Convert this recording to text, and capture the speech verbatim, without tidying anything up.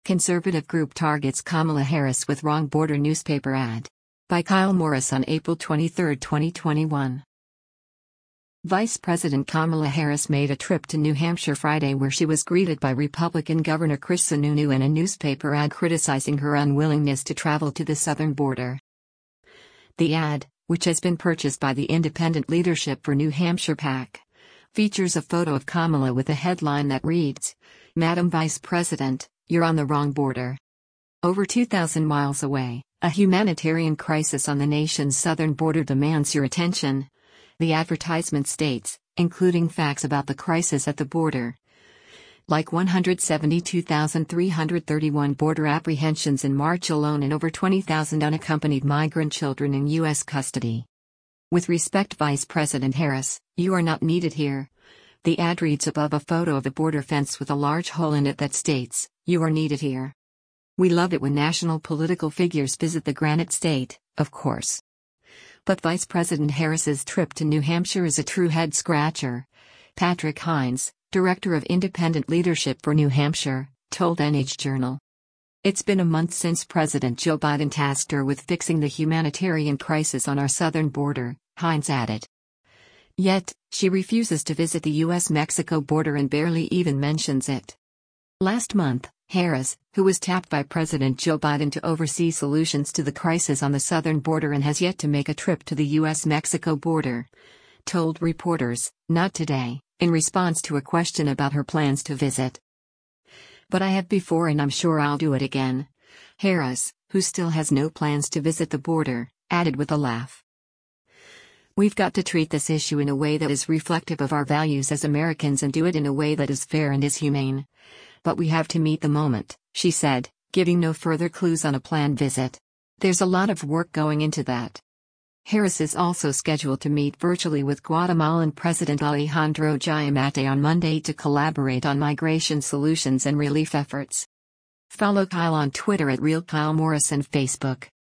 Conservative group targets Kamala Harris with wrong border newspaper ad. By Kyle Morris on April twenty-third, twenty twenty-one. Vice President Kamala Harris made a trip to New Hampshire Friday where she was greeted by Republican Governor Chris Sununu and a newspaper ad criticizing her unwillingness to travel to the southern border. The ad, which has been purchased by the Independent Leadership for New Hampshire PAC, features a photo of Kamala with a headline that reads, "Madam Vice President, you're on the wrong border." Over two thousand miles away, a humanitarian crisis on the nation's southern border demands your attention. The advertisement states, including facts about the crisis at the border. Like one hundred seventy-two thousand three hundred thirty-one border apprehensions in March alone and over twenty thousand unaccompanied migrant children in U S custody. With respect, Vice President Harris, you are not needed here. The ad reads above a photo of a border fence with a large hole in it that states, "You are needed here." We love it when national political figures visit the Granite State, of course. But Vice President Harris's trip to New Hampshire is a true head-scratcher. Patrick Hines, Director of Independent Leadership for New Hampshire, told N H Journal. It's been a month since President Joe Biden tasked her with fixing the humanitarian crisis on our southern border, Hines added. Yet, she refuses to visit the U S Mexico border and barely even mentions it. Last month, Harris, who was tapped by President Joe Biden to oversee solutions to the crisis on the southern border and has yet to make a trip to the U S Mexico border, told reporters, "Not today," in response to a question about her plans to visit. "But I have before and I'm sure I'll do it again," Harris, who still has no plans to visit the border, added with a laugh. "We've got to treat this issue in a way that is reflective of our values as Americans and do it in a way that is fair and is humane. But we have to meet the moment," she said, giving no further clues on a planned visit. "There's a lot of work going into that." Harris is also scheduled to meet virtually with Guatemalan President Alejandro Giammattei on Monday to collaborate on migration solutions and relief efforts. Follow Kyle on Twitter at Real Kyle Morris and Facebook.